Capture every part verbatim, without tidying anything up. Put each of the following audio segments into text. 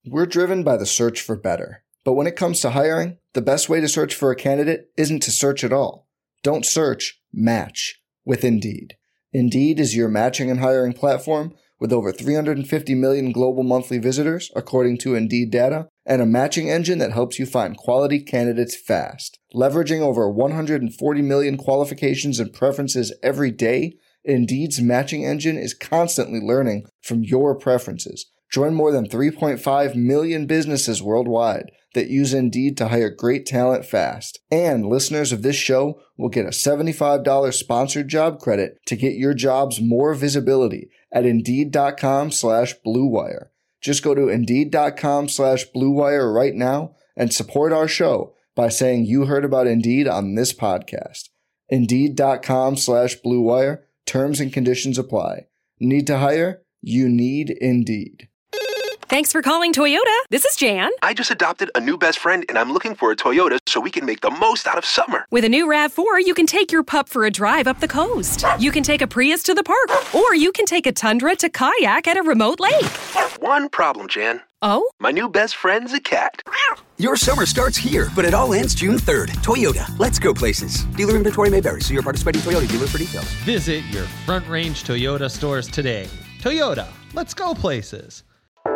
We're driven by the search for better. But when it comes to hiring, the best way to search for a candidate isn't to search at all. Don't search, match with Indeed. Indeed is your matching and hiring platform with over three hundred fifty million global monthly visitors, according to Indeed data, and a matching engine that helps you find quality candidates fast. Leveraging over one hundred forty million qualifications and preferences every day, Indeed's matching engine is constantly learning from your preferences. Join more than three point five million businesses worldwide that use Indeed to hire great talent fast. And listeners of this show will get a seventy-five dollars sponsored job credit to get your jobs more visibility at Indeed.com slash Blue Wire. Just go to Indeed.com slash Blue Wire right now and support our show by saying you heard about Indeed on this podcast. Indeed.com slash Blue Wire. Terms and conditions apply. Need to hire? You need Indeed. Thanks for calling Toyota. This is Jan. I just adopted a new best friend, and I'm looking for a Toyota so we can make the most out of summer. With a new RAV four, you can take your pup for a drive up the coast. You can take a Prius to the park, or you can take a Tundra to kayak at a remote lake. One problem, Jan. Oh? My new best friend's a cat. Your summer starts here, but it all ends June third. Toyota, let's go places. Dealer inventory may vary. See your participating Toyota dealer for details. Visit your Front Range Toyota stores today. Toyota, let's go places.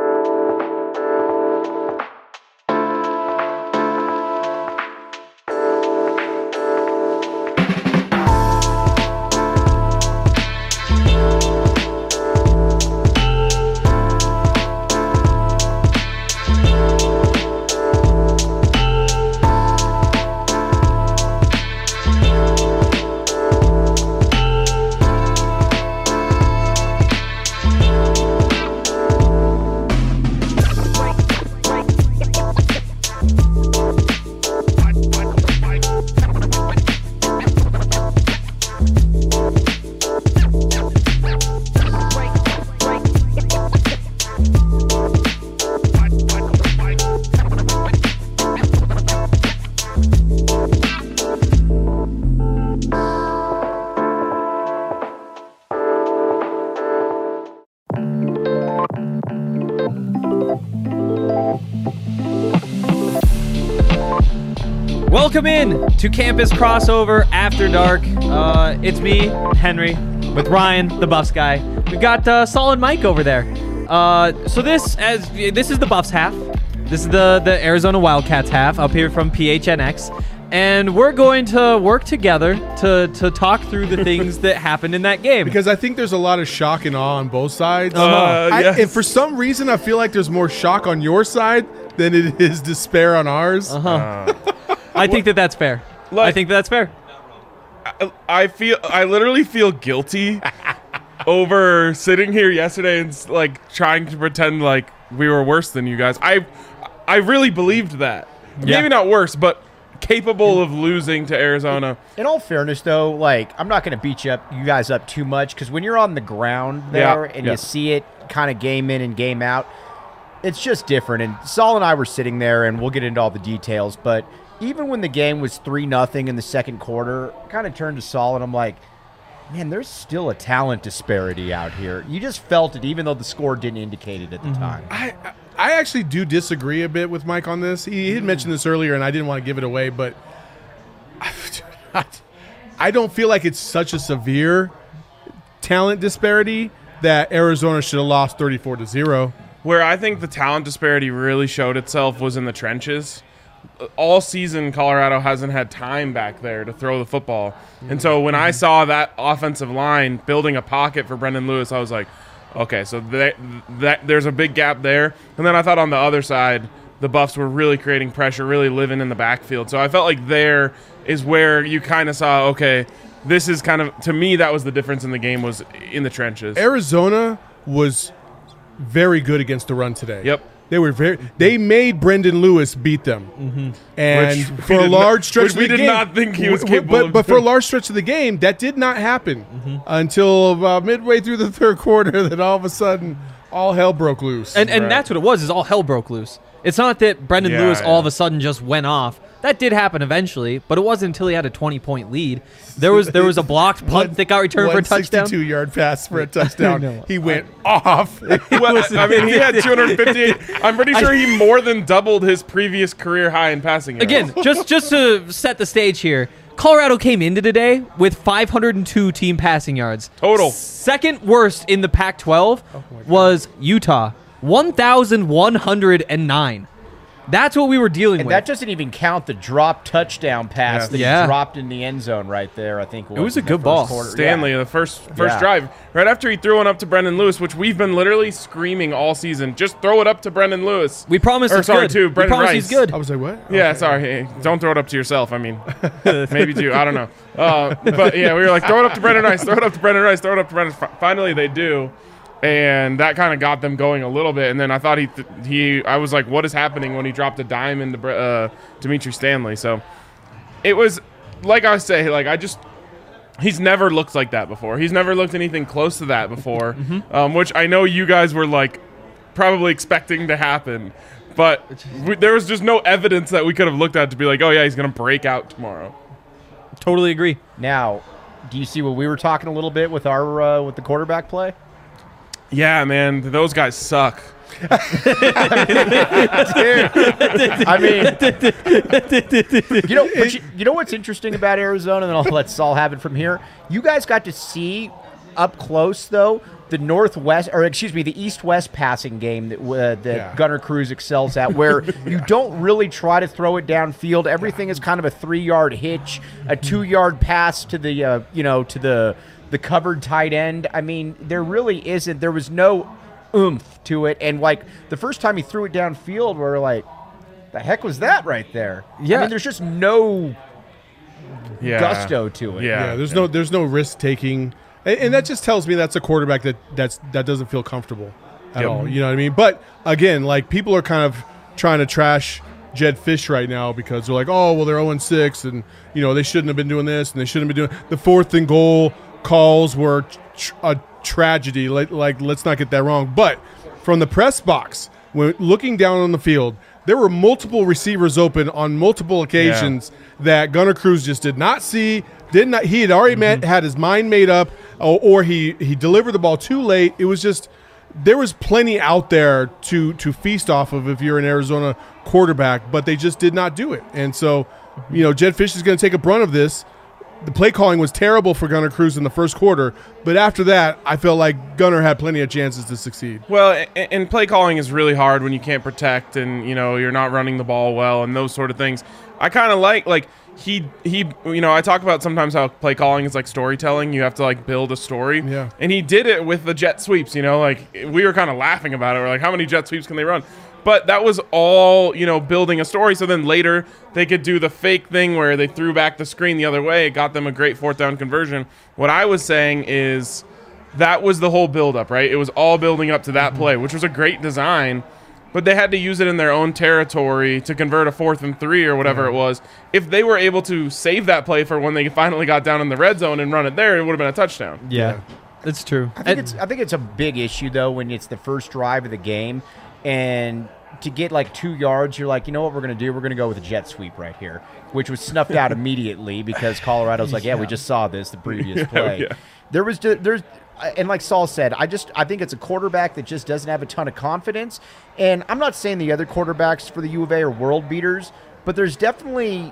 Welcome in to Campus Crossover After Dark. Uh, it's me, Henry, with Ryan, the Buffs guy. We've got uh, Solid Mike over there. Uh, so this, as this is the Buffs half. This is the the Arizona Wildcats half up here from P H N X, and we're going to work together to to talk through the things that happened in that game. Because I think there's a lot of shock and awe on both sides. Uh, I, yes. And for some reason, I feel like there's more shock on your side than it is despair on ours. Uh-huh. Uh, I think that that's fair. Like, I think that that's fair. I, I feel I literally feel guilty over sitting here yesterday and like trying to pretend like we were worse than you guys. I I really believed that. Yeah. Maybe not worse, but capable of losing to Arizona. In all fairness, though, like I'm not going to beat you up, you guys up too much because when you're on the ground there yeah. and yeah. you see it kind of game in and game out, it's just different. And Saul and I were sitting there, and we'll get into all the details, but even when the game was three nothing in the second quarter, I kind of turned to Saul, and I'm like, man, there's still a talent disparity out here. You just felt it, even though the score didn't indicate it at the mm-hmm. time. I I actually do disagree a bit with Mike on this. He had mentioned this earlier, and I didn't want to give it away, but I don't feel like it's such a severe talent disparity that Arizona should have lost thirty-four to zero. Where I think the talent disparity really showed itself was in the trenches. All season, Colorado hasn't had time back there to throw the football. And so when I saw that offensive line building a pocket for Brendan Lewis, I was like, okay, so that, that there's a big gap there. And then I thought on the other side, the Buffs were really creating pressure, really living in the backfield. So I felt like there is where you kind of saw, okay, this is kind of, to me, that was the difference in the game, was in the trenches. Arizona was very good against the run today. Yep. They were very. They made Brendan Lewis beat them, mm-hmm. and which for a large not, stretch of the we game, we did not think he was capable. But, of but for a large stretch of the game, that did not happen mm-hmm. until about midway through the third quarter. That all of a sudden, all hell broke loose. And and right. that's what it was. Is all hell broke loose. It's not that Brendan yeah, Lewis yeah. all of a sudden just went off. That did happen eventually, but it wasn't until he had a twenty-point lead. There was there was a blocked punt that got returned for a touchdown. one sixty-two-yard pass for a touchdown. He went off. Well, I mean, he had two hundred fifty-eight. I'm pretty sure he more than doubled his previous career high in passing yards. Again, just just to set the stage here, Colorado came into today with five hundred two team passing yards. Total. Second worst in the Pac twelve oh was Utah, one thousand one hundred nine. That's what we were dealing and with. That doesn't even count the drop touchdown pass yeah. that yeah. he dropped in the end zone right there, I think. It was a good ball. Quarter. Stanley, yeah. the first first Yeah. drive, right after he threw one up to Brendan Lewis, which we've been literally screaming all season, just throw it up to Brendan Lewis. We promised or, it's sorry, good. to we Brendan promised Rice. he's good. I was like, what? Yeah, Okay. sorry. Hey, don't throw it up to yourself. I mean, maybe do. I don't know. Uh, but yeah, we were like, throw it up to Brendan Rice, throw it up to Brendan Rice, throw it up to Brendan. Finally, they do. And that kind of got them going a little bit. And then I thought he, th- he, I was like, what is happening when he dropped a dime into uh, Dimitri Stanley? So it was, like I say, like I just, he's never looked like that before. He's never looked anything close to that before, mm-hmm. um, which I know you guys were like probably expecting to happen. But we, there was just no evidence that we could have looked at to be like, oh yeah, he's going to break out tomorrow. Totally agree. Now, do you see what we were talking a little bit with our uh, with the quarterback play? Yeah, man, those guys suck. Dude, I mean, you know, but you, you know what's interesting about Arizona, and then I'll let Saul have it from here. You guys got to see up close, though, the Northwest, or excuse me, the East-West passing game that uh, that Yeah. Gunnar Cruz excels at, where you don't really try to throw it downfield. Everything is kind of a three-yard hitch, a two-yard pass to the uh, you know to the the covered tight end. I mean, there really isn't. There was no oomph to it, and like the first time he threw it downfield, we we're like, the heck was that right there? Yeah. I mean, there's just no Yeah. gusto to it. Yeah. Yeah, there's no there's no risk taking, and, and that just tells me that's a quarterback that that's that doesn't feel comfortable at Yep. all. You know what I mean? But again, like people are kind of trying to trash Jed Fish right now because they're like, oh well, they're oh and six, and you know they shouldn't have been doing this, and they shouldn't have been doing the fourth and goal calls were tr- a tragedy. Like, like let's not get that wrong. But from the press box, when looking down on the field, there were multiple receivers open on multiple occasions yeah. that Gunnar Cruz just did not see. Did not. He had already mm-hmm. met, had his mind made up, or, or he he delivered the ball too late. It was just there was plenty out there to to feast off of if you're an Arizona quarterback, but they just did not do it. And so, you know, Jed Fish is going to take a brunt of this. The play calling was terrible for Gunnar Cruz in the first quarter, but after that, I felt like Gunnar had plenty of chances to succeed. Well, and play calling is really hard when you can't protect and, you know, you're not running the ball well and those sort of things. I kind of like, like, he, he, you know, I talk about sometimes how play calling is like storytelling. You have to, like, build a story. Yeah. And he did it with the jet sweeps, you know, like, we were kind of laughing about it. We're like, how many jet sweeps can they run? But that was all, you know, building a story. So then later they could do the fake thing where they threw back the screen the other way. It got them a great fourth down conversion. What I was saying is that was the whole buildup, right? It was all building up to that play, which was a great design. But they had to use it in their own territory to convert a fourth and three or whatever yeah. it was. If they were able to save that play for when they finally got down in the red zone and run it there, it would have been a touchdown. Yeah, that's true. I think, it's, I think it's a big issue, though, when it's the first drive of the game. And to get like two yards, you're like, you know what we're going to do? We're going to go with a jet sweep right here, which was snuffed out immediately because Colorado's like, yeah, yeah, we just saw this the previous play. Yeah, yeah. There was there's and like Saul said, I just I think it's a quarterback that just doesn't have a ton of confidence. And I'm not saying the other quarterbacks for the U of A are world beaters, but there's definitely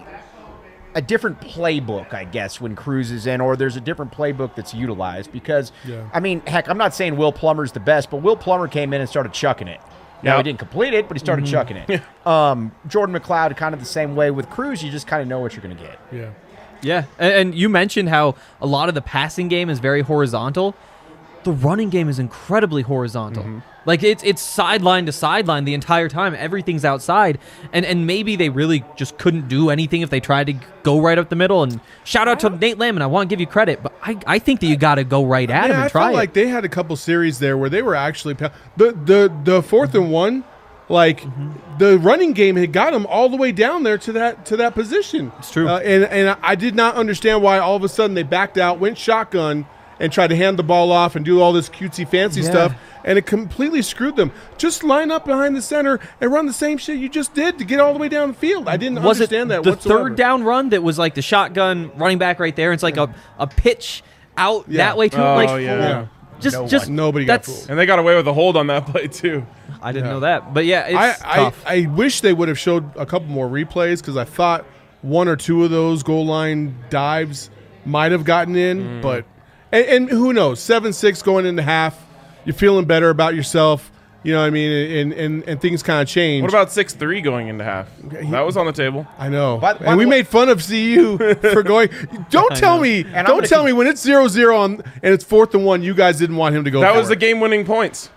a different playbook, I guess, when Cruz is in, or there's a different playbook that's utilized because, yeah. I mean, heck, I'm not saying Will Plummer's the best, but Will Plummer came in and started chucking it. Now, yep. he didn't complete it, but he started mm-hmm. chucking it. um, Jordan McLeod, kind of the same way with Cruz. You just kind of know what you're going to get. Yeah. Yeah, and, and you mentioned how a lot of the passing game is very horizontal. The running game is incredibly horizontal. Mm-hmm. Like, it's it's sideline to sideline the entire time. Everything's outside. And and maybe they really just couldn't do anything if they tried to go right up the middle. And shout out to Nate Lamb, and I want to give you credit, but I, I think that you got to go right at yeah, him and I try felt it. like they had a couple series there where they were actually the the the fourth and one, like mm-hmm. the running game had got them all the way down there to that to that position. It's true, uh, and and I did not understand why all of a sudden they backed out, went shotgun, and tried to hand the ball off and do all this cutesy fancy Yeah. stuff, and it completely screwed them. Just line up behind the center and run the same shit you just did to get all the way down the field. I didn't Was understand it that the whatsoever. third down run that was like the shotgun running back right there? It's like a, a pitch out Yeah. that way too. Oh, like yeah. Yeah. just No just one. Nobody got that's fooled. And they got away with a hold on that play too. I didn't Yeah. know that, but yeah, it's I, tough. I, I wish they would have showed a couple more replays because I thought one or two of those goal line dives might have gotten in, Mm. but and, and who knows? seven six going into half, you're feeling better about yourself. You know what I mean? And and, and things kind of change. What about six three going into half? That was on the table. I know, By- by and we the way- made fun of C U for going. Don't tell me, And I'm don't gonna tell con- me when it's zero zero on and it's fourth and one. You guys didn't want him to go. That for was the it. game-winning points.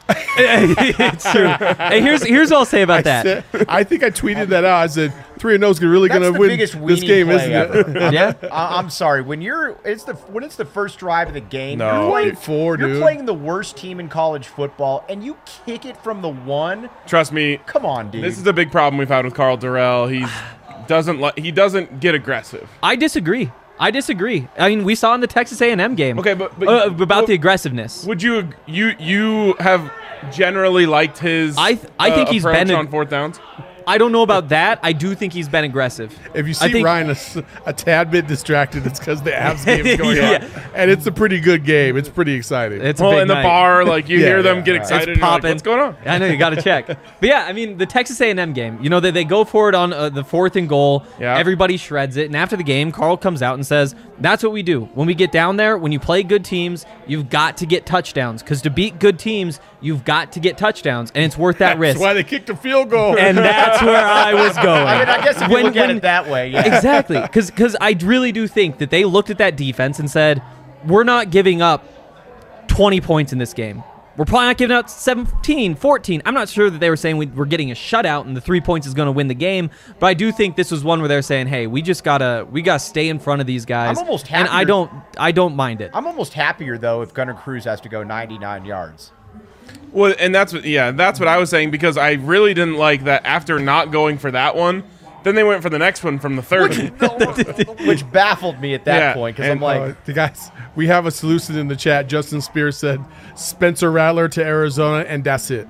It's true. Hey, here's here's what I'll say about I, that. said, I think I tweeted that out. I said three and O's really That's going the to win biggest this weenie game, play isn't ever. it? Yeah. I, I'm sorry. When you're it's the when it's the first drive of the game, No. you're playing, Four, you're dude. playing the worst team in college football, and you kick it from the one. Trust me, Come on, dude. this is the big problem we've had with Carl Durrell. He doesn't li- he doesn't get aggressive. I disagree. I disagree. I mean, we saw in the Texas A and M game. Okay, but, but uh, about well, the aggressiveness. Would you you you have generally liked his? I th- I uh, think he's approach been a- on fourth downs. I don't know about that. I do think he's been aggressive. If you I see think- Ryan a, s- a tad bit distracted, it's because the Avs game is going Yeah. on, and it's a pretty good game. It's pretty exciting. It's a Well, big in the night. bar, like you Yeah, hear them yeah, get right. excited. It's and you're like, popping. What's going on? I know you got to check. But yeah, I mean, the Texas A and M game. You know, they, they go for it on uh, the fourth and goal. Yeah. Everybody shreds it, and after the game, Carl comes out and says, "That's what we do. When we get down there, when you play good teams, you've got to get touchdowns. Because to beat good teams, you've got to get touchdowns, and it's worth that That's risk." why they kicked a field goal. And that's where I was going. I mean, I guess if you look at it that way, yeah. Exactly. Because I really do think that they looked at that defense and said, we're not giving up twenty points in this game. We're probably not giving out seventeen, fourteen. I'm not sure that they were saying we, we're getting a shutout and the three points is going to win the game, but I do think this was one where they're saying, hey, we just got to we gotta stay in front of these guys. I'm almost And I happier- don't, I don't mind it. I'm almost happier though if Gunnar Cruz has to go ninety-nine yards. Well, and that's what yeah, that's what I was saying because I really didn't like that after not going for that one, then they went for the next one from the thirty. Which baffled me at that Yeah, point because and, I'm like, Uh, the guys, we have a solution in the chat. Justin Spears said Spencer Rattler to Arizona, and that's it.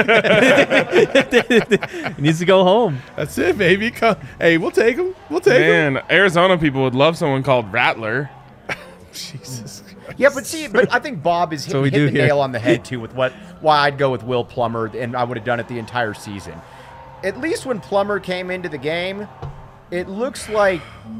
He needs to go home. That's it, baby. Come, hey, we'll take him. We'll take him. Man, Arizona people would love someone called Rattler. Jesus. yeah, but see, but I think Bob is hit, So we hit do the here. nail on the head too with what why I'd go with Will Plummer, and I would have done it the entire season. At least when Plummer came into the game, it looks like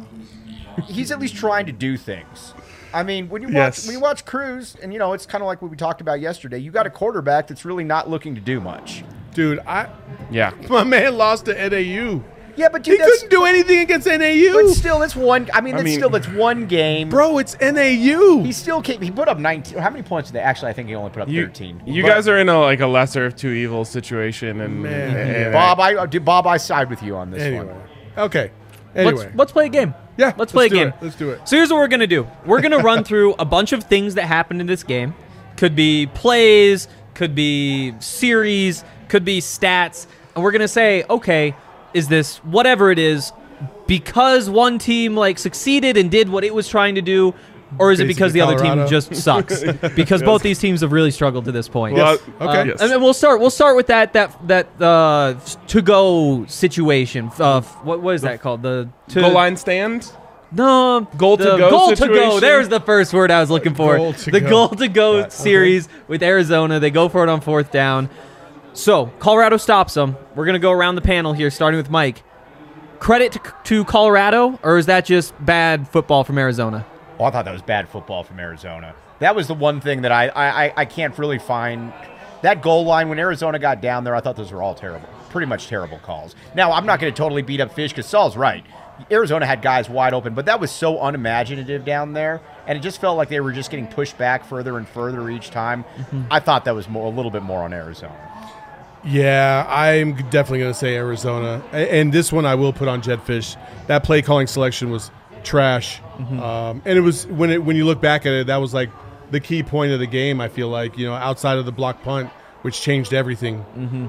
he's at least trying to do things. I mean, when you watch Yes. when you watch Cruz, and you know, it's kind of like what we talked about yesterday. You got a quarterback that's really not looking to do much. Dude, I Yeah. my man lost to N A U. Yeah, but He dude, that's, couldn't do anything against N A U. but still, that's one. I mean, I that's mean- still that's one game. Bro, it's N A U. He still came. He put up nineteen. How many points did they? Actually, I think he only put up You, thirteen. you But- guys are in a like a lesser of two evils situation, and, Man. and- Bob, I uh, Bob, I side with you on this Anyway. one. Okay. Anyway. Let's, let's play a game. Yeah, Let's play let's a do game. it. Let's do it. So here's what we're going to do. We're going to run through a bunch of things that happened in this game. Could be plays, could be series, could be stats. And we're going to say, okay, is this whatever it is because one team like succeeded and did what it was trying to do, or is it because the Basically other team Colorado. just sucks? Because both these teams have really struggled to this point. Well, Okay. Uh, yes. And then we'll start. We'll start with that that that uh, to go situation. Uh, what what is that called? The to, goal line stand. no, Goal to the go goal to go. situation? There's the first word I was looking for. Goal to the go. goal to go Yeah, series with Arizona. They go for it on fourth down. So Colorado stops them. We're gonna go around the panel here, starting with Mike. Credit to, to Colorado, or is that just bad football from Arizona? Oh, I thought that was bad football from Arizona. That was the one thing that I I, I- I can't really find. That goal line when Arizona got down there, I thought those were all terrible, pretty much terrible calls. Now I'm not going to totally beat up Fish because Saul's right. Arizona had guys wide open, but that was so unimaginative down there, and it just felt like they were just getting pushed back further and further each time. I thought that was more, a little bit more on Arizona. Yeah, I'm definitely going to say Arizona. A- And this one I will put on Jed Fish. That play calling selection was trash. Um, and it was when it when you look back at it, that was like the key point of the game, I feel like, you know, outside of the block punt, which changed everything.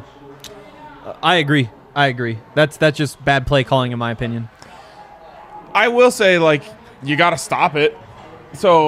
I agree. I agree. That's that's just bad play calling, in my opinion. I will say, like, you got to stop it. So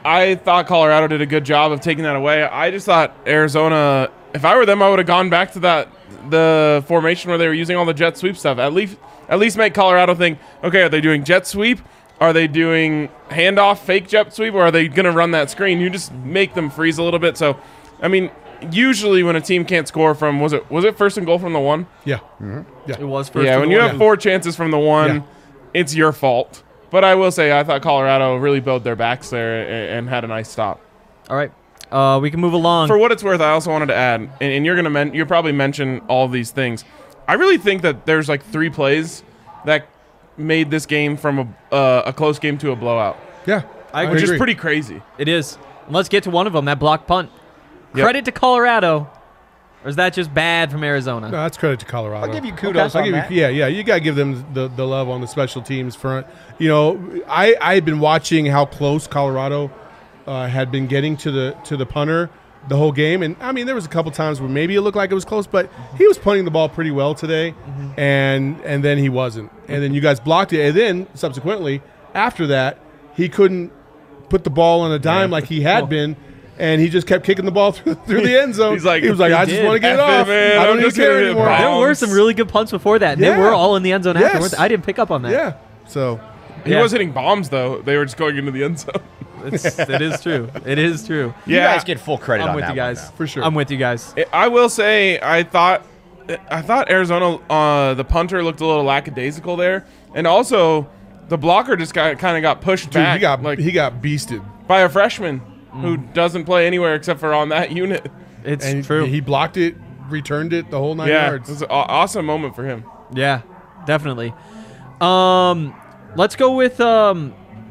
I thought Colorado did a good job of taking that away. I just thought Arizona, if I were them, I would have gone back to that the formation where they were using all the jet sweep stuff. At least at least make Colorado think, okay, are they doing jet sweep? Are they doing handoff, fake jet sweep, or are they going to run that screen? You just make them freeze a little bit. So, I mean, usually when a team can't score from, was it was it first and goal from the one? Yeah. Mm-hmm. yeah. It was first Yeah, and when goal. you have yeah. four chances from the one, yeah. it's your fault. But I will say, I thought Colorado really bowed their backs there and, and had a nice stop. All right. Uh, we can move along. For what it's worth, I also wanted to add, and, and you're gonna men- you'll probably mention all these things. I really think that there's like three plays that made this game from a uh, a close game to a blowout. Yeah, I which agree. is pretty crazy. It is. Let's get to one of them. That block punt. Yep. Credit to Colorado, or is that just bad from Arizona? No, that's credit to Colorado. I'll give you kudos I'll on give that. You, yeah, yeah, you gotta give them the, the love on the special teams front. You know, I I've been watching how close Colorado uh, had been getting to the to the punter the whole game, and I mean there was a couple times where maybe it looked like it was close, but he was punting the ball pretty well today, mm-hmm. and and then he wasn't, and then you guys blocked it, and then subsequently after that he couldn't put the ball on a dime yeah. like he had oh. been. And he just kept kicking the ball through, through the end zone. He's like, he was like, he I did. just want to get it F off. it, man. I don't I'm need to care anymore. bombs. There were some really good punts before that. Yeah. They were all in the end zone Yes. afterwards. I didn't pick up on that. Yeah. So he yeah. was hitting bombs though. They were just going into the end zone. It's, it is true. It is true. You Yeah. guys get full credit I'm on with that you guys. one, for sure. I'm with you guys. I will say, I thought, I thought Arizona, uh, the punter looked a little lackadaisical there, and also the blocker just got kind of got pushed Dude, back. he got like he got beasted. by a freshman who doesn't play anywhere except for on that unit. It's And true. He blocked it, returned it the whole nine Yeah, it yards. was an aw- awesome moment for him. Yeah, definitely. Um, let's go with um.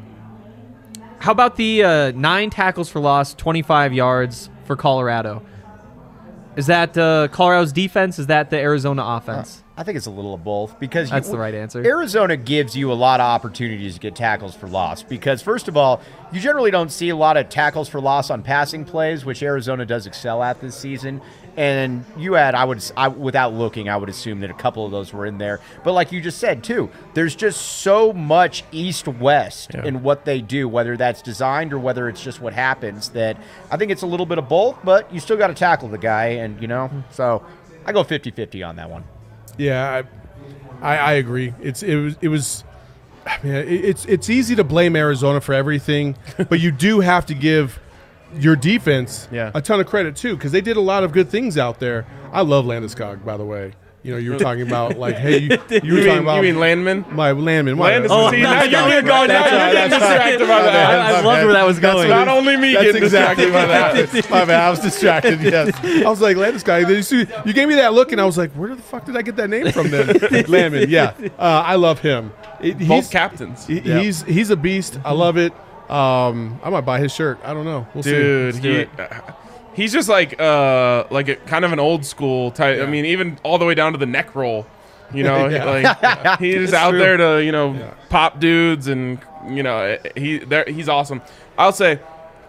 How about the uh, nine tackles for loss, twenty-five yards for Colorado? Is that uh, Colorado's defense? Is that the Arizona offense? Uh, I think it's a little of both because That's you, the right answer. Arizona gives you a lot of opportunities to get tackles for loss because, first of all, you generally don't see a lot of tackles for loss on passing plays, which Arizona does excel at this season. And you had, I would, I, without looking, I would assume that a couple of those were in there. But like you just said, too, there's just so much east-west Yeah. in what they do, whether that's designed or whether it's just what happens, that I think it's a little bit of both, but you still got to tackle the guy. And, you know, so I go fifty-fifty on that one. Yeah, I, I, I agree. It's it was it was. I mean, it, it's it's easy to blame Arizona for everything, but you do have to give your defense Yeah. a ton of credit too, because they did a lot of good things out there. I love Landeskog, by the way. You know, you were talking about like, hey, you, you were You talking mean, about you mean Landman? my Landman. my- Landis, Oh, see, that's now you're not- getting going. Now that's you're right, getting that's right. distracted by that. I, I loved where that was going. Not only me That's getting exactly distracted by that. My bad. I was distracted. Yes, I was like Landeskog. Then you, see, you gave me that look, and I was like, where the fuck did I get that name from? Then Landman. Yeah, uh, I love him. It, Both he's, captains. he- he's he's a beast. I love it. Um, I might buy his shirt. I don't know. We'll Dude, see. he, uh, he's just like uh like a kind of an old school type. I mean, even all the way down to the neck roll. You know, Yeah. like he's It's out true. there to you know Yeah. pop dudes, and you know he there he's awesome. I'll say,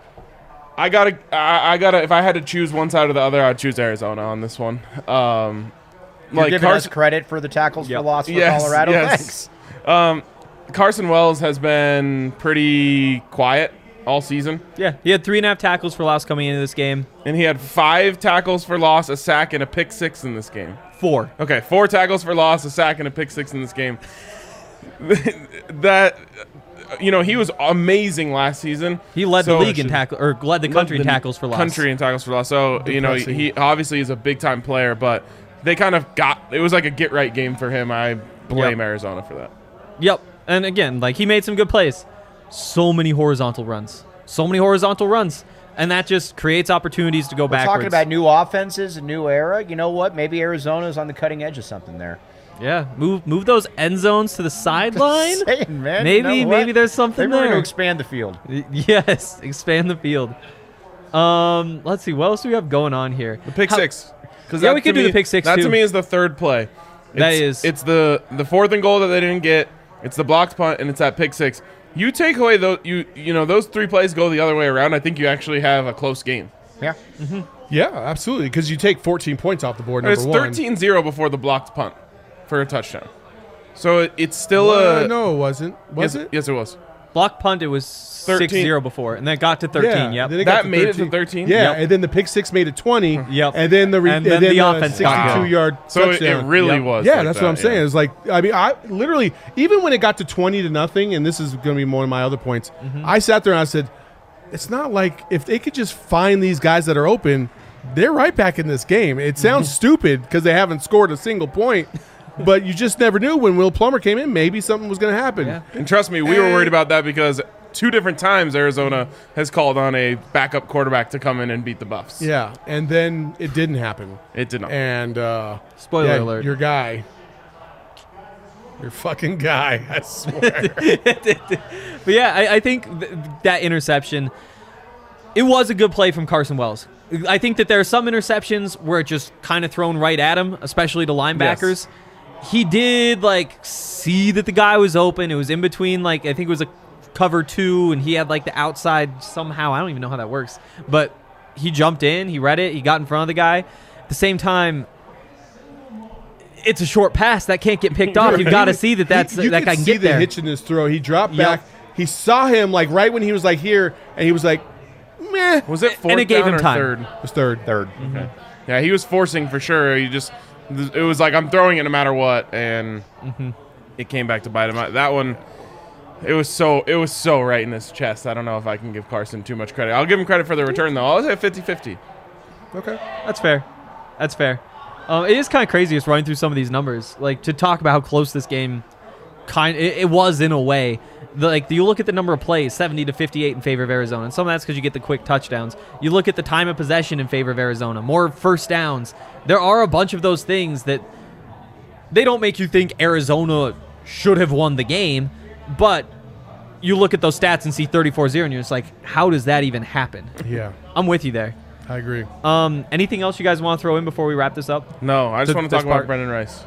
I gotta I, I gotta if I had to choose one side or the other, I'd choose Arizona on this one. Um, You're like giving us Carson, credit for the tackles Yep. for loss for Yes, Colorado. yes. Thanks. um, Carson Wells has been pretty quiet all season. Yeah, he had three and a half tackles for loss coming into this game. And he had five tackles for loss, a sack, and a pick six in this game. Four. Okay, four tackles for loss, a sack, and a pick six in this game. That, you know, he was amazing last season. He led So- the league in tackle, or led the country in the tackles for loss. Country in tackles for loss. So, you know, Depressing. he obviously is a big-time player, but they kind of got – it was like a get-right game for him. I blame Yep. Arizona for that. Yep. And again, like he made some good plays. So many horizontal runs. So many horizontal runs. And that just creates opportunities to go We're backwards. talking about new offenses, a new era. You know what? Maybe Arizona's on the cutting edge of something there. Yeah, move move those end zones to the sideline. Saying, man, Maybe you know what? maybe there's something Maybe we're there. going to expand the field. Y- Yes, expand the field. Um, let's see what else do we have going on here. The pick How- six. 'Cause Yeah, that we could to do the me- pick six, That too. to me is the third play. That It's- is- It's the the fourth and goal that they didn't get. It's the blocked punt, and it's that pick six. You take away those, you you know, those three plays go the other way around. I think you actually have a close game. Yeah. Yeah, absolutely. Because you take fourteen points off the board. Number It's one. thirteen zero before the blocked punt for a touchdown. So it, it's still Uh, a no, it wasn't. Was yes, it? Yes, it was. Block punt, it was six zero before, and then it got to thirteen. Yeah, yep. then it That got made it to thirteen? Yeah, Yep. and then the pick six made it twenty. Yep. And then the, re- And then the offense got sixty-two going. yard So it, touchdown. it really Yep. was. Yeah, like that's that, what I'm saying. yeah. It's like, I mean, I literally, even when it got to twenty to nothing, and this is going to be one of my other points, Mm-hmm. I sat there and I said, it's not like if they could just find these guys that are open, they're right back in this game. It sounds stupid because they haven't scored a single point, but you just never knew when Will Plummer came in, maybe something was going to happen. Yeah. And trust me, we were worried about that because two different times Arizona has called on a backup quarterback to come in and beat the Buffs. Yeah, and then it didn't happen. It did not. And uh, Spoiler yeah, alert. your guy, your fucking guy, I swear. But yeah, I, I think th- that interception, it was a good play from Carson Wells. I think that there are some interceptions where it just kind of thrown right at him, especially to linebackers. He did like see that the guy was open. It was in between, like I think it was a cover two, and he had like the outside somehow. I don't even know how that works, but he jumped in, he read it, he got in front of the guy. At the same time, it's a short pass that can't get picked off. You've got to see that that's He- you that could guy can see get the there. hitch in his throw. He dropped Yep. back. He saw him like right when he was like here, and he was like, meh. Was it fourth And it gave down him or time. third? It was third. Third. Okay. Yeah, he was forcing for sure. He just, it was like, I'm throwing it no matter what, and Mm-hmm. it came back to bite him. That one, it was so it was so right in his chest. I don't know if I can give Carson too much credit. I'll give him credit for the return, though. I'll say fifty-fifty. Okay. That's fair. That's fair. Um, it is kind of crazy just running through some of these numbers, like to talk about how close this game kind it, it was in a way. The, like you look at the number of plays, seventy to fifty-eight in favor of Arizona, and some of that's because you get the quick touchdowns. You look at the time of possession in favor of Arizona, more first downs. There are a bunch of those things that they don't make you think Arizona should have won the game, but you look at those stats and see thirty-four zero, and you're just like, how does that even happen? Yeah, I'm with you there. I agree. Um, anything else you guys want to throw in before we wrap this up? No, I just Th- want to this talk about part? Brendan Rice.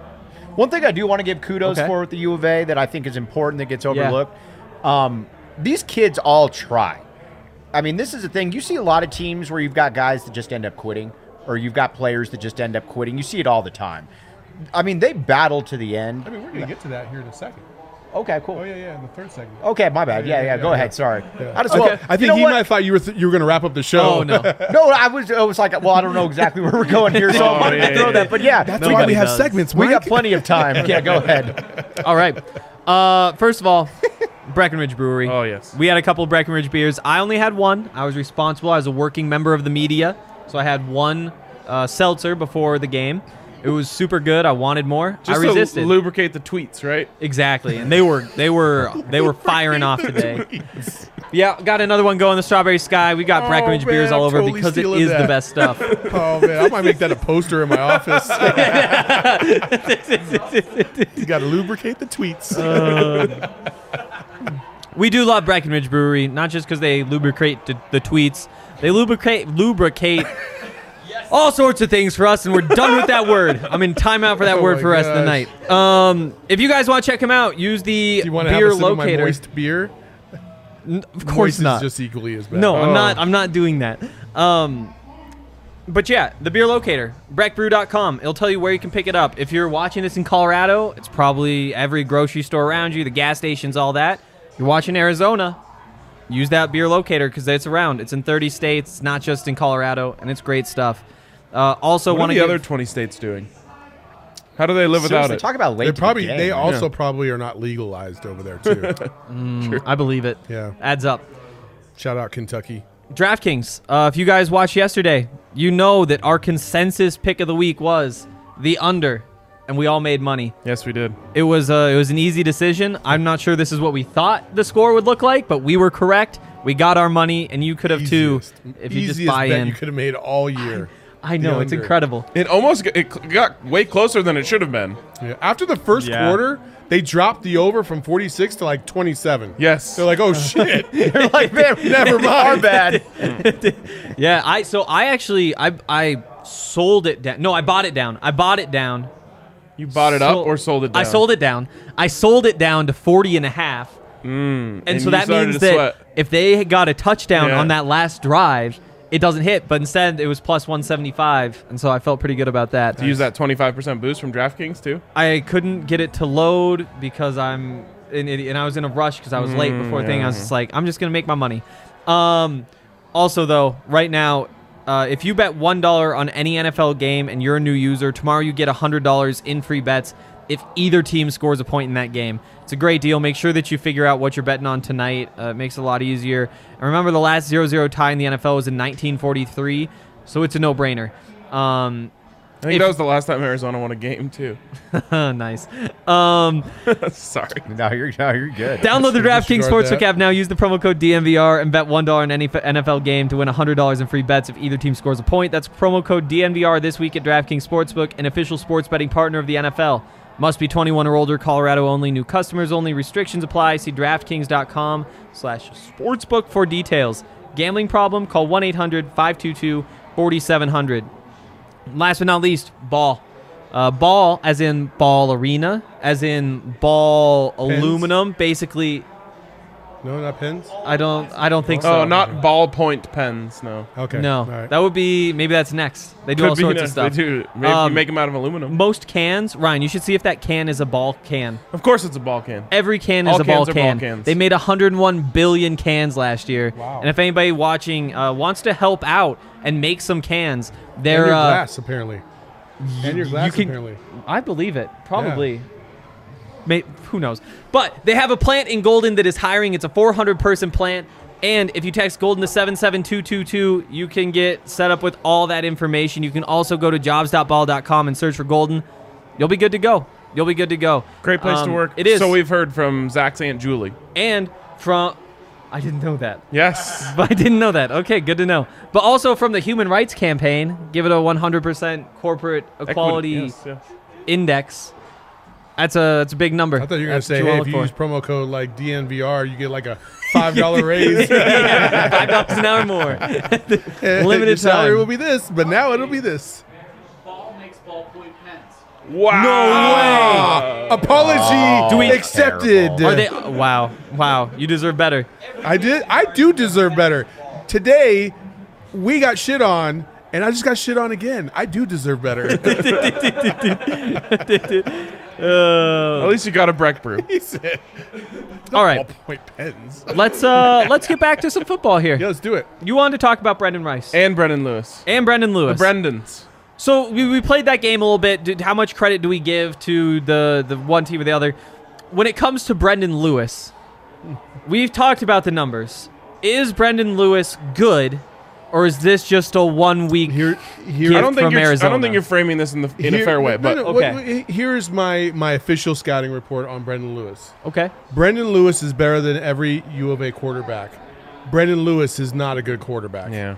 One thing I do want to give kudos Okay. for with the U of A that I think is important that gets overlooked, um, these kids all try. I mean, this is the thing. You see a lot of teams where you've got guys that just end up quitting, or you've got players that just end up quitting. You see it all the time. I mean, they battle to the end. I mean, we're gonna get to that here in a second. Okay, cool. Oh yeah, yeah, in the third segment. Okay, my bad. Yeah, yeah. Yeah, go yeah, ahead. yeah. Sorry. Yeah. I just Okay. well, I you think know he what? might have thought you were th- you were gonna wrap up the show. Oh, no. No, I was. I was like, well, I don't know exactly where we're going here, so Oh, I'm going yeah, to throw yeah, that. But yeah, That's No, why he we have does. segments. we got Mike. plenty of time. Yeah, go ahead. All right. Uh, first of all, Breckenridge Brewery. Oh, yes. We had a couple of Breckenridge beers. I only had one. I was responsible as a working member of the media, so I had one uh, seltzer before the game. It was super good. I wanted more. Just I resisted. to lubricate the tweets, right? Exactly, and they were they were they were firing off today. Yeah, got another one going. The Strawberry Sky. We got Oh, Breckenridge man, beers all I'm over totally because it stealing is the that. best stuff. Oh man, I might make that a poster in my office. You got to lubricate the tweets. We do love Breckenridge Brewery, not just because they lubricate the, the tweets. They lubricate lubricate all sorts of things for us, and we're done with that word. I'm in timeout for that Oh word my for the rest of the gosh. night. Um, if you guys want to check them out, use the Do you want to have beer a sip of my locator. moist beer? N- of course Moist not. is just equally as bad. No, I'm Oh. not. I'm not doing that. Um, but yeah, the beer locator, breck brew dot com. It'll tell you where you can pick it up. If you're watching this in Colorado, it's probably every grocery store around you, the gas stations, all that. If you're watching Arizona, use that beer locator because it's around. It's in thirty states, not just in Colorado, and it's great stuff. Uh, also, What want are to the give other twenty states doing? How do they live without Seriously, it? talk about late. They to the probably game. they also Yeah. probably are not legalized over there too. Mm, I believe it. Yeah. Adds up. Shout out Kentucky. DraftKings. Uh, if you guys watched yesterday, you know that our consensus pick of the week was the under, and we all made money. Yes, we did. It was uh, it was an easy decision. I'm not sure this is what we thought the score would look like, but we were correct. We got our money, and you could have too Easiest- if you just easiest buy bet in. you could have made all year. I know the it's under. incredible. It almost got, it got way closer than it should have been. Yeah. After the first Yeah. quarter, they dropped the over from forty-six to like twenty-seven. Yes. They're like, oh shit. They're like, man, Never mind. Our bad. Yeah, I so I actually I I sold it down. No, I bought it down. I bought it down. You bought it Sol- up or sold it down? I sold it down. I sold it down to forty and a half. Mm, And, and so you that started means to that sweat. if they got a touchdown Yeah. on that last drive, it doesn't hit. But instead, it was plus one seventy-five. And so I felt pretty good about that. To use that twenty-five percent boost from DraftKings too? I couldn't get it to load because I'm an idiot, and I was in a rush because I was late before mm, thing. I was just like, I'm just gonna make my money. Um, also though, right now, uh, if you bet one dollar on any N F L game and you're a new user, tomorrow you get a hundred dollars in free bets if either team scores a point in that game. It's a great deal. Make sure that you figure out what you're betting on tonight. Uh, it makes it a lot easier. And remember, the last zero zero tie in the N F L was in nineteen forty-three, so it's a no-brainer. Um, I think if, that was the last time Arizona won a game, too. Nice. Um, Sorry. No, you're, no, you're good. Download the DraftKings Sportsbook that. app now. Use the promo code D N V R and bet one dollar on any N F L game to win one hundred dollars in free bets if either team scores a point. That's promo code D N V R this week at DraftKings Sportsbook, an official sports betting partner of the N F L. Must be twenty-one or older, Colorado only, new customers only, restrictions apply. See DraftKings.com slash sportsbook for details. Gambling problem? Call one eight hundred five two two four seven zero zero. Last but not least, ball. Uh, ball, as in ball arena, as in ball Pens? aluminum, basically. No, not pens? I don't I don't think so. Oh, not ballpoint pens, no. Okay. No. All right. That would be, maybe that's next. They do Could all be sorts next. of stuff. They do. Maybe Um, you make them out of aluminum. Most cans, Ryan, you should see if that can is a ball can. Of course it's a ball can. Every can All is a ball cans are can. ball cans. They made one hundred one billion cans last year. Wow. And if anybody watching uh, wants to help out and make some cans, they're and your uh, glass, apparently. And your glass, you can, apparently. I believe it. Probably. May, who knows? But they have a plant in Golden that is hiring. It's a four hundred person plant. And if you text Golden to seven seven two two two, you can get set up with all that information. You can also go to jobs dot ball dot com and search for Golden. You'll be good to go. You'll be good to go. Great place Um, to work. It is. So we've heard from Zach's Aunt Julie. And from... I didn't know that. Yes. But I didn't know that. Okay, good to know. But also from the Human Rights Campaign, give it a one hundred percent corporate equality Equity, yes, yes. index. That's a that's a big number. I thought you were going to That's say, what hey, you if you wanna use promo code like D N V R, you get like a five dollar raise. yeah, five dollars an hour more. Limited Your salary time. will be this, but now it'll be this. Ball makes ballpoint pens. Wow. No way. Apology Do we- accepted. Are they? Wow, wow. You deserve better. I did. I do deserve better. Today, we got shit on, and I just got shit on again. I do deserve better. Uh, At least you got a Breck brew. He said, all right, ballpoint pens. let's uh let's get back to some football here. Yeah, let's do it. You wanted to talk about Brendan Rice And Brendan Lewis. and Brendan The Lewis. Brendans. So we, we played that game a little bit. Did, how much credit do we give to the, the one team or the other? When it comes to Brendan Lewis, we've talked about the numbers. Is Brendan Lewis good, or is this just a one week Here, here. gift I don't think from you're. Arizona? I don't think you're framing this in the in here- a fair way. no, But no, okay. wait, wait, here's my my official scouting report on Brendan Lewis. Okay. Brendan Lewis is better than every U of A quarterback. Brendan Lewis is not a good quarterback. yeah.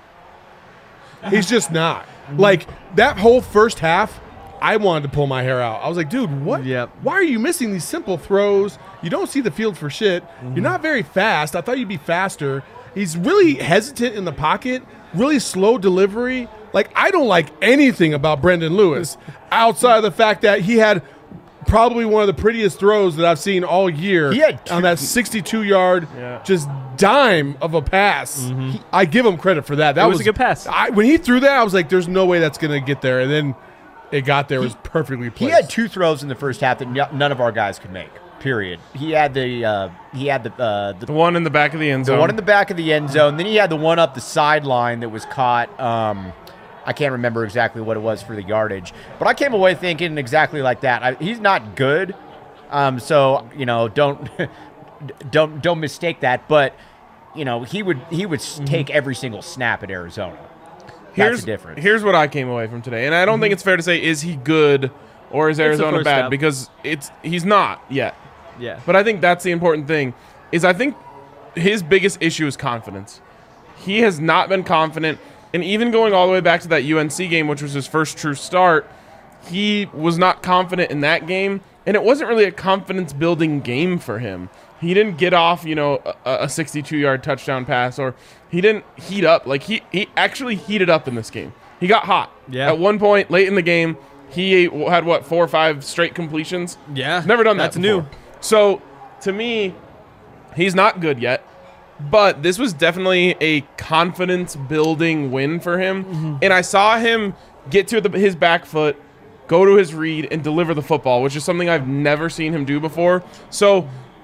He's just not. Like, that whole first half, I wanted to pull my hair out. I was like, dude, what? Yep. Why are you missing these simple throws? You don't see the field for shit. Mm-hmm. You're not very fast. I thought you'd be faster. He's really hesitant in the pocket, really slow delivery. Like, I don't like anything about Brendan Lewis outside of the fact that he had probably one of the prettiest throws that I've seen all year He had two- on that sixty-two yard Yeah. just dime of a pass. He- I give him credit for that. That Mm-hmm. It was a good pass. I, when he threw that, I was like, "There's no way that's going to get there." And then it got there. It was perfectly placed. He had two throws in the first half that n- none of our guys could make. Period. He had the uh, he had the uh, the, The one in the back of the end the zone. one in the back of the end zone. Then he had the one up the sideline that was caught. Um, I can't remember exactly what it was for the yardage, but I came away thinking exactly like that. I, he's not good, um, so you know don't don't don't mistake that. But you know he would he would Mm-hmm. take every single snap at Arizona. here's, That's the difference. Here's what I came away from today, and I don't think it's fair to say is he good or is the Arizona first bad step. because it's he's not yet. Yeah. But I think that's the important thing is I think his biggest issue is confidence. He has not been confident, and even going all the way back to that U N C game, which was his first true start, he was not confident in that game, and it wasn't really a confidence-building game for him. He didn't get off, you know, a sixty-two yard touchdown pass, or he didn't heat up. Like, he, he actually heated up in this game. He got hot. Yeah. At one point, late in the game, he had, what, four or five straight completions? Yeah. He's never done that That's before. new. So, to me, he's not good yet. But this was definitely a confidence-building win for him. Mm-hmm. And I saw him get to the, his back foot, go to his read, and deliver the football, which is something I've never seen him do before. So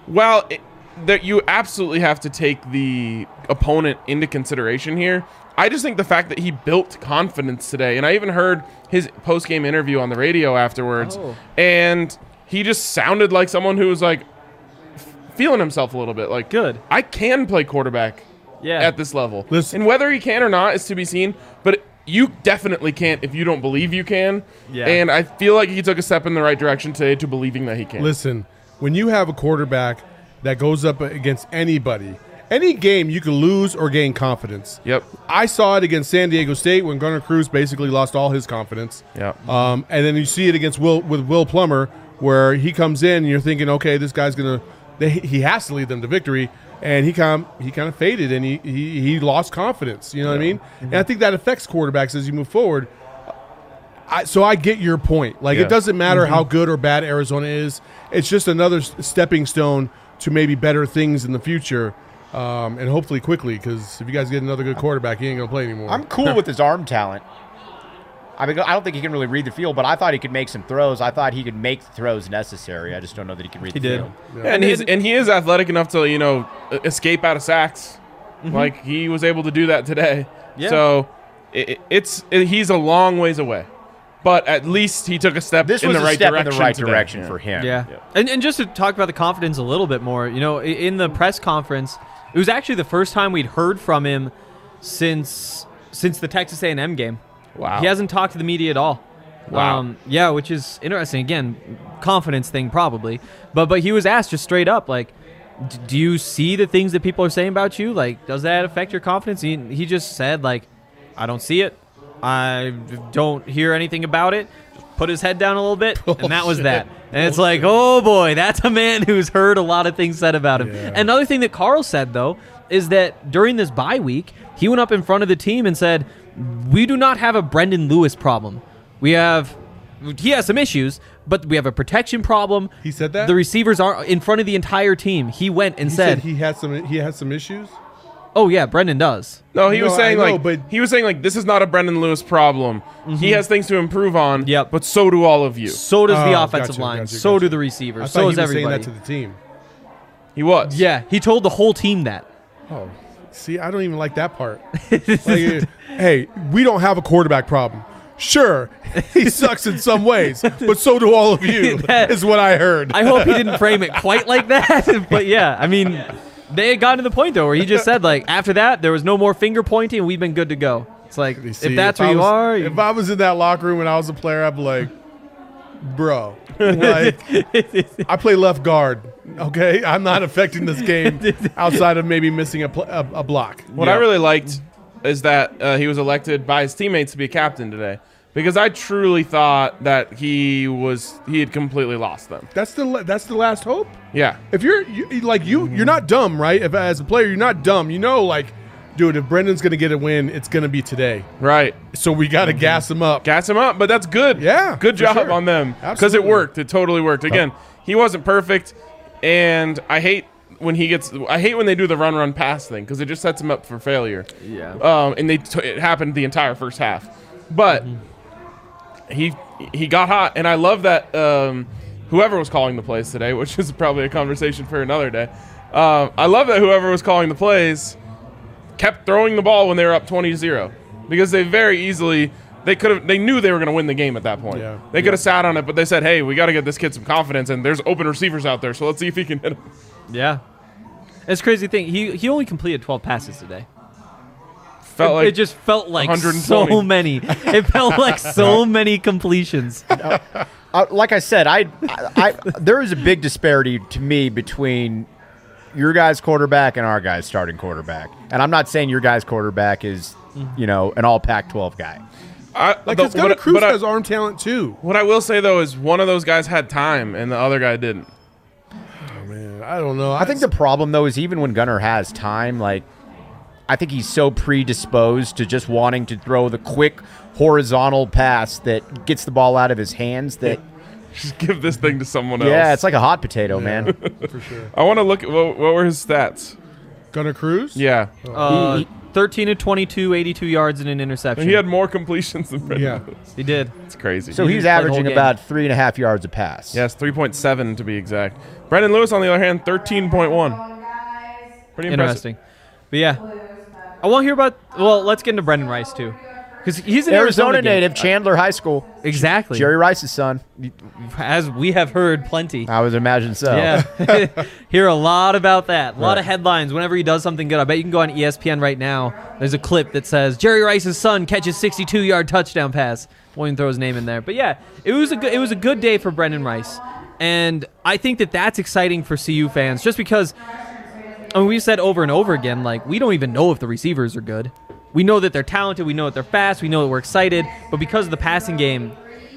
Well, it, that you absolutely have to take the opponent into consideration here. I just think the fact that he built confidence today, and I even heard his post-game interview on the radio afterwards, oh. and he just sounded like someone who was like f- feeling himself a little bit. Like, good. I can play quarterback yeah. at this level. Listen. And whether he can or not is to be seen, but you definitely can't if you don't believe you can. Yeah. And I feel like he took a step in the right direction today to believing that he can. Listen, when you have a quarterback that goes up against anybody, any game you can lose or gain confidence. Yep. I saw it against San Diego State when Gunnar Cruz basically lost all his confidence. Yep. Um, and then you see it against Will with Will Plummer, where he comes in and you're thinking, okay, this guy's gonna, they, he has to lead them to victory, and he kind of, he kind of faded and he, he he lost confidence. You know what I mean? Mm-hmm. And I think that affects quarterbacks as you move forward. I, so I get your point. Like Yeah. it doesn't matter Mm-hmm. how good or bad Arizona is. It's just another s- stepping stone to maybe better things in the future. Um, and hopefully quickly, because if you guys get another good quarterback, he ain't gonna play anymore. I'm cool with his arm talent. I mean, I don't think he can really read the field, but I thought he could make some throws. I thought he could make the throws necessary. I just don't know that he can read He the did. field. Yeah, and he's and he is athletic enough to, you know, e- escape out of sacks. Like he was able to do that today. Yeah. So it, it's it, he's a long ways away, but at least he took a step This in was the a right step direction in the right today. direction Yeah. for him. Yeah. And and just to talk about the confidence a little bit more, you know, i- in the press conference, it was actually the first time we'd heard from him since since the Texas A and M game. Wow. He hasn't talked to the media at all. Wow. Um, yeah, which is interesting. Again, confidence thing probably. But but he was asked just straight up, like, d- do you see the things that people are saying about you? Like, does that affect your confidence? He, he just said, like, I don't see it. I don't hear anything about it. Just put his head down a little bit, and that was that. And it's like, oh boy, that's a man who's heard a lot of things said about him. Yeah. Another thing that Carl said, though, is that during this bye week, he went up in front of the team and said, we do not have a Brendan Lewis problem. We have, he has some issues, but we have a protection problem. He said that? The receivers are in front of the entire team. He went and he said, said he had some he had some issues. oh yeah, Brendan does. No, he No, was saying I know, like but- he was saying like this is not a Brendan Lewis problem. He has things to improve on. Yep. But so do all of you. So does the Oh, offensive gotcha, line. gotcha, so gotcha. do the I receivers. thought So he is was everybody. saying that to the team. He was. Yeah, he told the whole team that. Oh, see, I don't even like that part. Like, hey, we don't have a quarterback problem. Sure, he sucks in some ways, but so do all of you, That- is what I heard. I hope he didn't frame it quite like that. But yeah, I mean, they had gotten to the point, though, where he just said, like, after that, there was no more finger pointing, and we've been good to go. It's like, You see, if that's I where you was- are, you- If I was in that locker room and I was a player, I'd be like, bro, like, I play left guard, okay? I'm not affecting this game outside of maybe missing a, pl- a, a block. What I really liked is that uh, he was elected by his teammates to be a captain today, because I truly thought that he was he had completely lost them. That's the la- that's the last hope. Yeah. If you're you, like you, you're not dumb, right? If as a player, you're not dumb. You know, like, dude, if Brendan's gonna get a win, it's gonna be today. Right. So we got to gas him up. Gas him up, but that's good. Yeah, Good for job sure. on them. Because it Absolutely. worked. It totally worked. Again, he wasn't perfect, and I hate when he gets I hate when they do the run run pass thing, because it just sets him up for failure. Yeah. Um, and they t- it happened the entire first half. But he he got hot, and I love that um, whoever was calling the plays today, which is probably a conversation for another day. Um, I love that whoever was calling the plays kept throwing the ball when they were up twenty to zero, because they very easily they could have they knew they were going to win the game at that point. Yeah. They could have sat on it, but they said, "Hey, we got to get this kid some confidence, and there's open receivers out there, so let's see if he can hit them." yeah. It's a crazy thing. He he only completed twelve passes today. Felt it, like it just felt like one hundred so twenty. many. It felt like so many completions. Uh, like I said, I, I, I there is a big disparity to me between your guy's quarterback and our guy's starting quarterback. And I'm not saying your guy's quarterback is, you know, an all Pac twelve guy. I, Like, the- because Gunnar what- Cruz but I- has arm talent too. What I will say though is one of those guys had time, and the other guy didn't. Man, I don't know. I think the problem, though, is even when Gunnar has time, like, I think he's so predisposed to just wanting to throw the quick horizontal pass that gets the ball out of his hands that, Just give this thing to someone else. yeah, it's like a hot potato, man. for sure. I want to look at what, what were his stats. Gunnar Cruz. Yeah. Uh, He- thirteen of twenty-two, eighty-two yards and an interception. He had more completions than Brendan Yeah. Lewis. He did. It's crazy. So he's played the whole averaging game. about three and a half yards a pass. Yes, three point seven to be exact. Brendan Lewis, on the other hand, thirteen point one. Pretty impressive. Interesting. But yeah, I want to hear about. Well, let's get into Brendan Rice too, because he's an Arizona, Arizona native, game. Chandler High School. Exactly. Jerry Rice's son. As we have heard plenty. I would imagine so. Yeah. Hear a lot about that. A lot right. of headlines whenever he does something good. I bet you can go on E S P N right now. There's a clip that says Jerry Rice's son catches sixty-two-yard touchdown pass. Won't even throw his name in there. But yeah, it was a good, it was a good day for Brendan Rice. And I think that that's exciting for C U fans just because I mean, we've said over and over again, like, we don't even know if the receivers are good. We know that they're talented. We know that they're fast. We know that we're excited. But because of the passing game,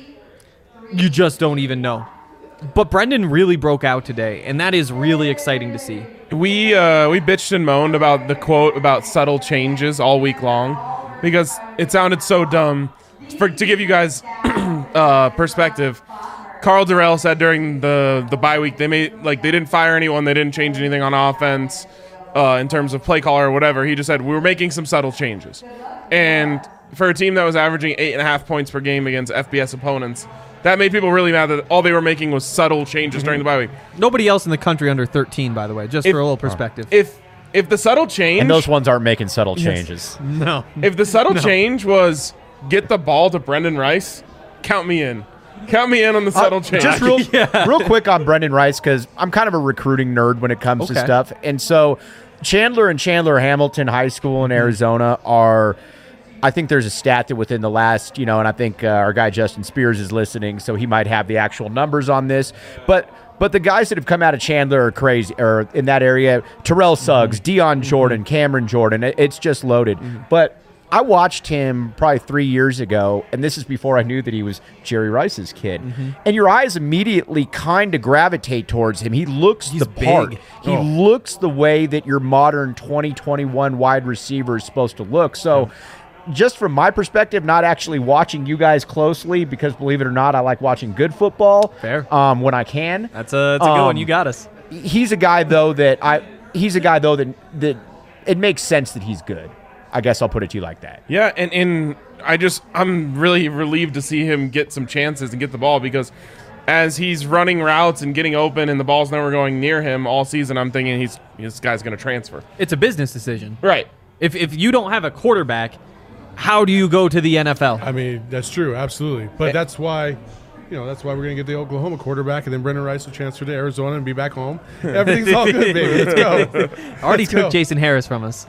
you just don't even know. But Brendan really broke out today, and that is really exciting to see. We uh, we bitched and moaned about the quote about subtle changes all week long because it sounded so dumb. For, to give you guys uh, perspective, Carl Durrell said during the, the bye week they made like they didn't fire anyone, they didn't change anything on offense uh, in terms of play caller or whatever. He just said we were making some subtle changes, and for a team that was averaging eight and a half points per game against F B S opponents, that made people really mad that all they were making was subtle changes mm-hmm. during the bye week. Nobody else in the country under thirteen, by the way, just if, for a little perspective. If if the subtle change, and those ones aren't making subtle changes. Yes. No. If the subtle no. change was get the ball to Brendan Rice, count me in. Count me in on the subtle uh, change. Just real, yeah. real quick on Brendan Rice, because I'm kind of a recruiting nerd when it comes okay. to stuff. And so Chandler and Chandler Hamilton High School in Arizona are, I think there's a stat that within the last, you know, and I think uh, our guy Justin Spears is listening, so he might have the actual numbers on this. But but the guys that have come out of Chandler are crazy, or in that area, Terrell Suggs, mm-hmm. Dion Jordan, Cameron Jordan, it, it's just loaded. Mm-hmm. But I watched him probably three years ago, and this is before I knew that he was Jerry Rice's kid. Mm-hmm. And your eyes immediately kind of gravitate towards him. He looks He's the part. big. He oh. looks the way that your modern twenty twenty-one wide receiver is supposed to look. So mm-hmm. just from my perspective, not actually watching you guys closely, because believe it or not, I like watching good football. Fair. Um, when I can. That's a, that's a good um, one. You got us. He's a guy, though, that I he's a guy, though, that that it makes sense that he's good. I guess I'll put it to you like that. Yeah, and, and I just I'm really relieved to see him get some chances and get the ball, because as he's running routes and getting open and the ball's never going near him all season, I'm thinking he's this guy's going to transfer. It's a business decision. Right. If if you don't have a quarterback, how do you go to the N F L? I mean, that's true, absolutely. But it, that's why, you know, that's why we're going to get the Oklahoma quarterback, and then Brendan Rice will transfer to Arizona and be back home. Everything's all good, baby. Let's go. Already Let's took go. Jason Harris from us.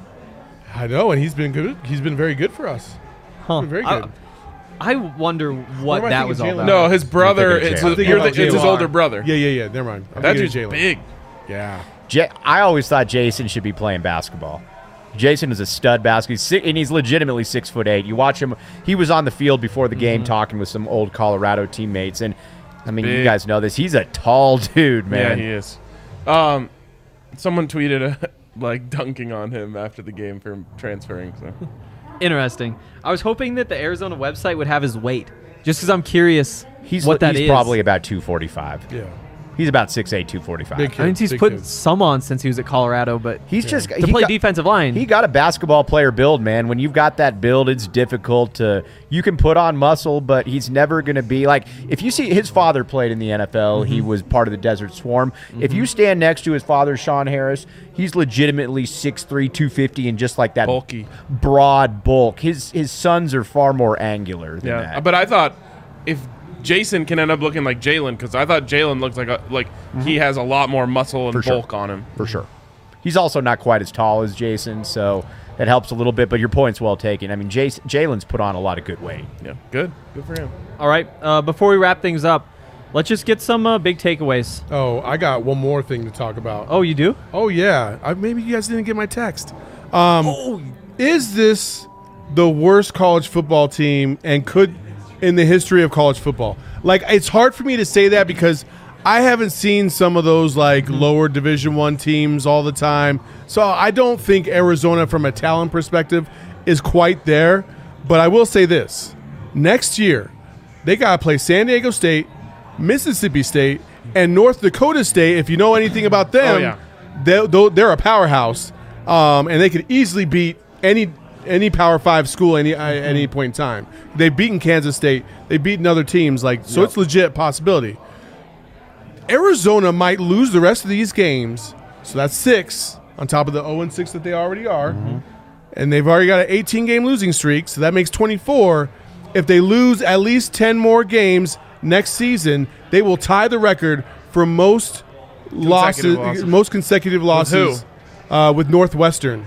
I know, and he's been good. He's been very good for us. Huh. Been very good. I, I wonder what Or am I that thinking was all Jalen? about. No, his brother. thinking It's, Jalen. a, thinking you're the, about it's his Jalen. older brother. Yeah, yeah, yeah. Never mind. I'm That thinking dude's of Jalen. big. Yeah. J- I always thought Jason should be playing basketball. Jason is a stud basketball, he's si- and he's legitimately six foot eight. You watch him; he was on the field before the game mm-hmm. talking with some old Colorado teammates, and I mean, Big. you guys know this. He's a tall dude, man. Yeah, he is. Um, someone tweeted uh, like dunking on him after the game for transferring. So interesting. I was hoping that the Arizona website would have his weight, just because I'm curious He's what that he's is. probably about two forty-five. Yeah. He's about six eight, two forty-five. Big kid. I mean, he's Big put kid. some on since he was at Colorado, but He's just to he play got- defensive line. He got a basketball player build, man. When you've got that build, it's difficult to. You can put on muscle, but he's never going to be like. If you see his father played in the N F L, mm-hmm. he was part of the Desert Swarm. Mm-hmm. If you stand next to his father, Sean Harris, he's legitimately six three, two fifty, and just like that bulky, broad bulk. His his sons are far more angular than yeah, that. but I thought if Jason can end up looking like Jalen, because I thought Jalen looked like a, like mm-hmm. he has a lot more muscle and For sure. bulk on him. For sure. He's also not quite as tall as Jason, so that helps a little bit, but your point's well taken. I mean, Jason, Jalen's put on a lot of good weight. Yeah, good. Good for him. All right, uh, before we wrap things up, let's just get some uh, big takeaways. Oh, I got one more thing to talk about. Oh, you do? Oh, yeah. I, maybe you guys didn't get my text. Um, oh. Is this the worst college football team and could in the history of college football? Like, it's hard for me to say that because I haven't seen some of those like mm-hmm. lower Division One teams all the time. So I don't think Arizona from a talent perspective is quite there. But I will say this. Next year, they got to play San Diego State, Mississippi State, and North Dakota State. If you know anything about them, oh, yeah. they, they're a powerhouse. Um, and they could easily beat any any Power Five school any at any point in time. They've beaten Kansas State. They've beaten other teams. Like so, Yep. it's legit possibility. Arizona might lose the rest of these games, so that's six on top of the oh and six that they already are, Mm-hmm. and they've already got an eighteen-game losing streak, so that makes twenty-four. If they lose at least ten more games next season, they will tie the record for most losses, losses. most consecutive losses who? Uh, with Northwestern.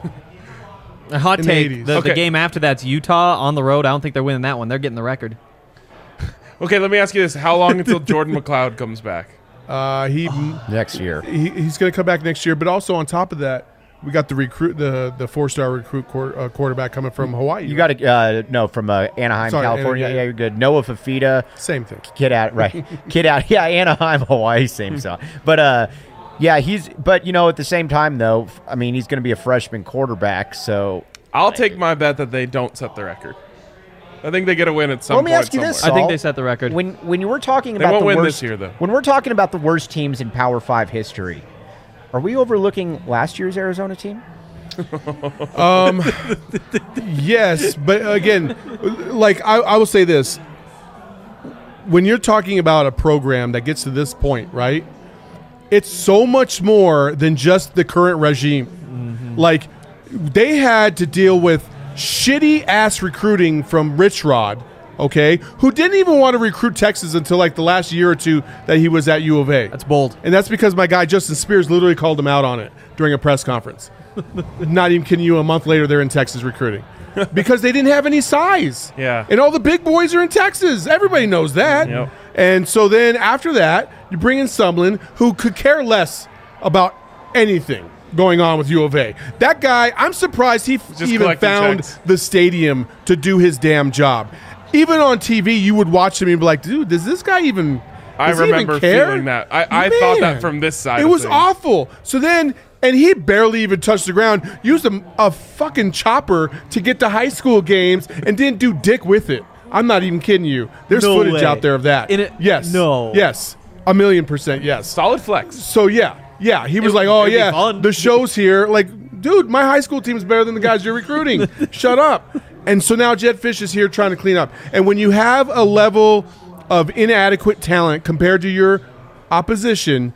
A hot In the take. eighties. The, the Okay. game after that's Utah on the road. I don't think they're winning that one. They're getting the record. Okay, let me ask you this: how long until Jordan McLeod comes back? Uh, he, Next year. he he's going to come back next year, but also on top of that, we got the recruit, the the four-star recruit quar- uh, quarterback coming from Hawaii. You got to uh, no from uh, Anaheim, Sorry, California. Anaheim. Yeah, you're good. Noah Fafita, Same thing. kid out right, kid out. Yeah, Anaheim, Hawaii, same song. But uh, yeah, he's. But you know, at the same time though, f- I mean, he's going to be a freshman quarterback. So I'll take my bet that they don't set the record. I think they get a win at some Let me point ask you this: I think Saul. they set the record. When when you were talking They about won't the win worst this year, though. when we're talking about the worst teams in Power Five history, are we overlooking last year's Arizona team? Um, yes, but again, like I, I will say this: when you're talking about a program that gets to this point, right? It's so much more than just the current regime. Mm-hmm. Like they had to deal with shitty ass recruiting from Rich Rod, okay, who didn't even want to recruit Texas until like the last year or two that he was at U of A. That's bold. And that's because my guy Justin Spears literally called him out on it during a press conference. Not even kidding you, a month later they're in Texas recruiting. Because they didn't have any size. Yeah. And all the big boys are in Texas. Everybody knows that. Yep. And so then after that, you bring in Sumlin, who could care less about anything going on with U of A. That guy, I'm surprised he f- Just even collecting found checks. the stadium to do his damn job. Even on T V, you would watch him and be like, dude, does this guy even I does he even remember care? feeling that. I, I thought that Man. from this side. It of was things. awful. So then, and he barely even touched the ground, used a, a fucking chopper to get to high school games and didn't do dick with it. I'm not even kidding you. There's No footage way. out there of that. In it- yes. no. Yes. A million percent yes. Solid flex. So yeah. Yeah. He was It- like, oh it'd be yeah, fun. the show's here. Like, dude, my high school team's better than the guys you're recruiting. Shut up. And so now Jed Fish is here trying to clean up. And when you have a level of inadequate talent compared to your opposition,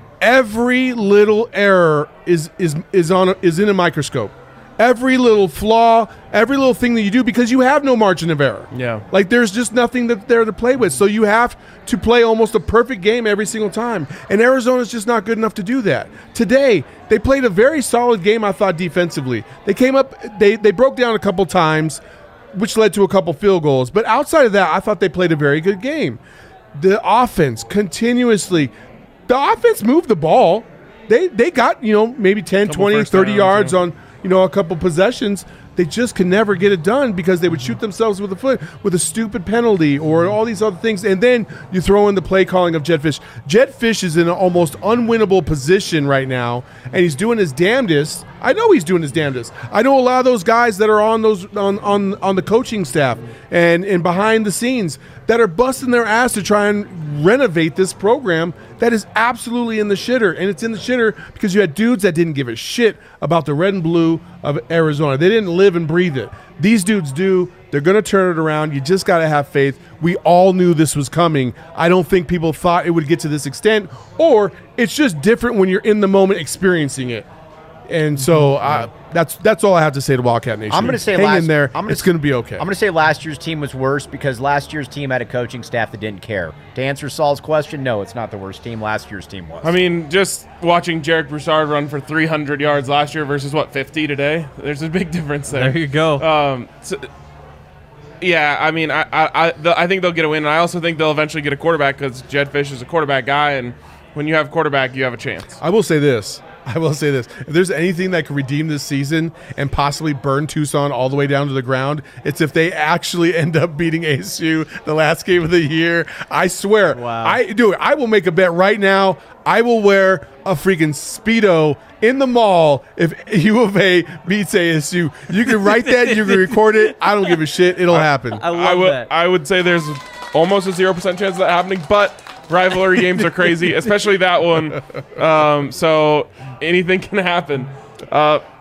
every little error is is is on a, is in a microscope. Every little flaw, every little thing that you do, because you have no margin of error. Yeah. Like there's just nothing that there to play with. So you have to play almost a perfect game every single time. And Arizona's just not good enough to do that. Today, they played a very solid game, I thought, defensively. They came up, they they broke down a couple times, which led to a couple field goals. But outside of that, I thought they played a very good game. The offense continuously, the offense moved the ball. They they got, you know, maybe ten, Couple twenty, first thirty downs, yards yeah. on, you know, a couple possessions. They just can never get it done because they would shoot themselves with a foot with a stupid penalty or all these other things. And then you throw in the play calling of Jed Fish. Jed Fish is in an almost unwinnable position right now, and he's doing his damnedest. I know he's doing his damnedest. I know a lot of those guys that are on those on on, on the coaching staff and, and behind the scenes that are busting their ass to try and renovate this program that is absolutely in the shitter. And it's in the shitter because you had dudes that didn't give a shit about the red and blue of Arizona. They didn't live and breathe it. These dudes do. They're going to turn it around. You just got to have faith. We all knew this was coming. I don't think people thought it would get to this extent, or it's just different when you're in the moment experiencing it. And so uh, that's that's all I have to say to Wildcat Nation. I'm going to say hang last, in there. I'm gonna it's going to be okay. I'm going to say last year's team was worse because last year's team had a coaching staff that didn't care. To answer Saul's question, no, it's not the worst team. Last year's team was. I mean, just watching Jarek Broussard run for three hundred yards last year versus, what, fifty today? There's a big difference there. There you go. Um, so, yeah, I mean, I I, I, the, I think they'll get a win, and I also think they'll eventually get a quarterback because Jed Fish is a quarterback guy, and when you have a quarterback, you have a chance. I will say this. I will say this. If there's anything that could redeem this season and possibly burn Tucson all the way down to the ground, it's if they actually end up beating A S U the last game of the year. I swear. Wow. I do it. I will make a bet right now. I will wear a freaking Speedo in the mall if U of A beats A S U. You can write that. You can record it. I don't give a shit. It'll happen. I love I would that. I would say there's almost a zero percent chance of that happening, but rivalry games are crazy, especially that one. Um, so anything can happen. Uh,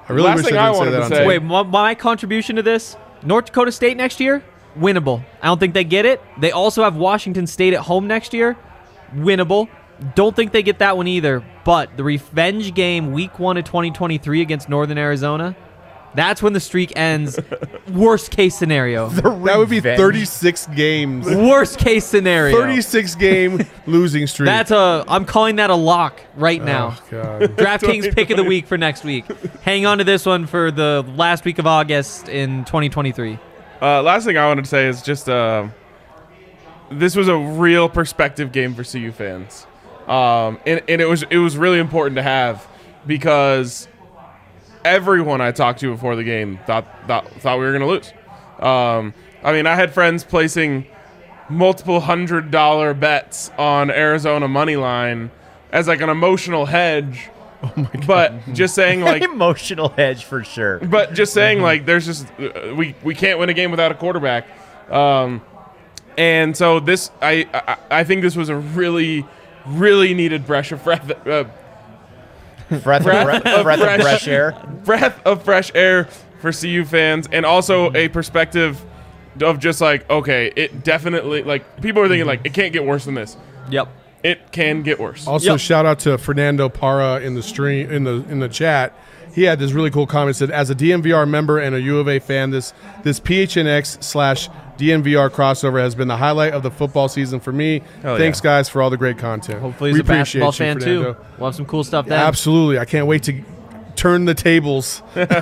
I really Last wish thing I I didn't say wanted that to on say- tape. Wait, my, my contribution to this: North Dakota State next year, winnable. I don't think they get it. They also have Washington State at home next year, winnable. Don't think they get that one either. But the revenge game, week one of twenty twenty-three against Northern Arizona, that's when the streak ends. Worst case scenario. That would be thirty-six games. Worst case scenario. thirty-six game losing streak. That's a. I'm calling that a lock right now. Oh, God. DraftKings pick of the week for next week. Hang on to this one for the last week of August in twenty twenty-three. Uh, last thing I wanted to say is just uh, this was a real perspective game for C U fans, um, and, and it was it was really important to have because everyone I talked to before the game thought thought, thought we were going to lose. Um, I mean, I had friends placing multiple hundred dollar bets on Arizona money line as like an emotional hedge. Oh my God. But just saying like emotional hedge for sure. But just saying like there's just uh, we we can't win a game without a quarterback. Um, and so this I, I I think this was a really really needed breath of breath. Uh, breath, breath, of, breath fresh, of fresh air. Breath of fresh air for C U fans, and also a perspective of just like, okay, it definitely, like, people are thinking like it can't get worse than this. Yep. It can get worse. Also, Yep. shout out to Fernando Parra in the stream in the in the chat. He had this really cool comment. Said, as a D N V R member and a U of A fan, this this P H N X slash D N V R crossover has been the highlight of the football season for me. Hell Thanks, yeah. guys, for all the great content. Hopefully, he's we a basketball appreciate fan you, too. Fernando. We'll have some cool stuff then. Absolutely, I can't wait to turn the tables.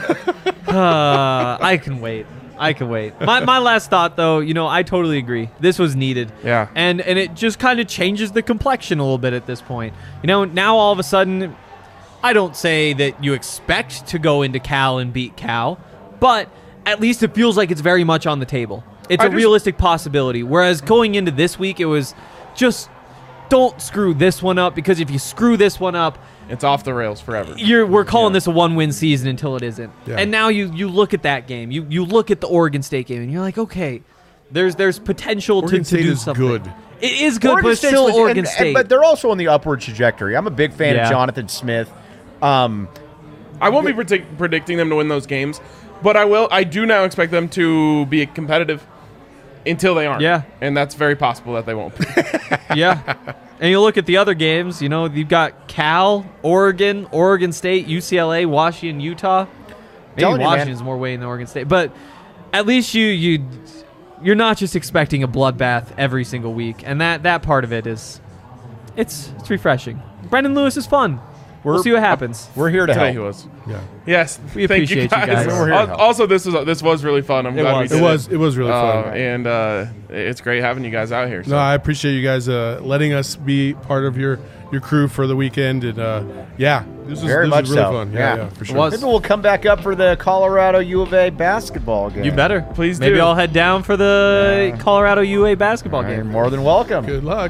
Uh, I can wait. I can wait. My my last thought, though, you know, I totally agree. This was needed. Yeah. And and it just kind of changes the complexion a little bit at this point. You know, now all of a sudden, I don't say that you expect to go into Cal and beat Cal, but at least it feels like it's very much on the table. It's I a just- realistic possibility. Whereas going into this week, it was just don't screw this one up, because if you screw this one up, It's off the rails forever. You're, we're calling Yeah. this a one-win season until it isn't. Yeah. And now you you look at that game, you you look at the Oregon State game, and you're like, okay, there's there's potential Oregon to, State to do is something. good. It is good, Oregon but it's State's still legit- Oregon and- and- State. but they're also on the upward trajectory. I'm a big fan Yeah. of Jonathan Smith. Um, I won't be predict- predicting them to win those games, but I will. I do now expect them to be competitive until they aren't. Yeah. And that's very possible that they won't be. Yeah. And you look at the other games, you know, you've got Cal, Oregon, Oregon State, U C L A, Washington, Utah. Maybe Telling you, man. Washington's more weighting than Oregon State. But at least you you you're not just expecting a bloodbath every single week. And that that part of it is it's it's refreshing. Brendan Lewis is fun. We'll We're- see what happens. we're here to Today help. he was. Yeah. Yes. We thank appreciate you guys. guys. We're here to Al- help. Also, this was this was really fun. I'm It glad was. we It did was it was really Uh, fun. and uh, it's great having you guys out here. So. No, I appreciate you guys uh, letting us be part of your, your crew for the weekend, and uh, yeah, this was, Very this much was really so. fun. Yeah, Yeah. yeah, for It sure. was. Maybe we'll come back up for the Colorado U of A basketball game. You better. Please Maybe do. I'll head down for the Colorado U A basketball You're game. more than welcome. Good luck.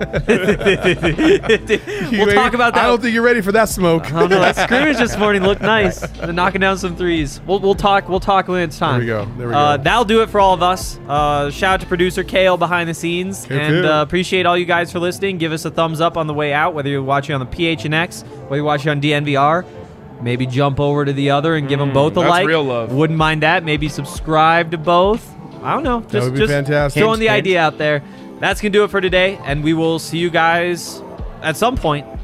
We'll talk about that. I don't think you're ready for that smoke. I don't know. That scrimmage this morning looked nice. They're knocking down some threes. We'll, we'll talk. We'll talk when it's time. There we go. There we Uh, go. that'll do it for all of us. Uh, shout out to producer Kale behind the scenes, Kale, and Kale. uh, appreciate all you guys for listening. Give us a thumbs up on the way out, whether you're watching on the P H N X, whether you're watching on D N V R. Maybe jump over to the other and give them both a that's like. real love. Wouldn't mind that. Maybe subscribe to both. I don't know. Just, would be just fantastic. throwing the Hint, hint. idea out there. That's gonna do it for today, and we will see you guys at some point